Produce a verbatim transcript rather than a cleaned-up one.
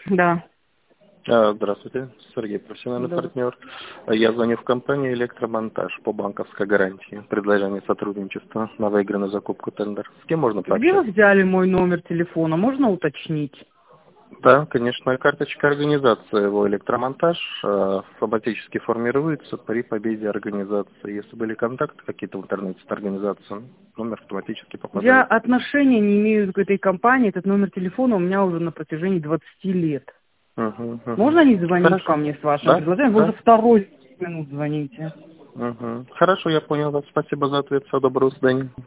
Да. А, Здравствуйте, Сергей, профессиональный Да. партнер. Я звоню в компанию «Электромонтаж» по банковской гарантии. Предложение сотрудничества на выигранную закупку тендер. С кем можно Где вы пообщаться? взяли мой номер телефона? Можно уточнить? Да, конечно, карточка организации его «Электромонтаж» э, автоматически формируется при победе организации. Если были контакты какие-то в интернете с организацией, номер автоматически Я попадает. отношения не имею к этой компании. Этот номер телефона у меня уже на протяжении двадцати лет. Угу, угу. Можно не звонить ко Хорошо. мне с вашим Да, предложением? Вы уже да. второй минут звоните. Угу. Хорошо, я понял вас. Спасибо за ответ. Всего доброго, до свидания.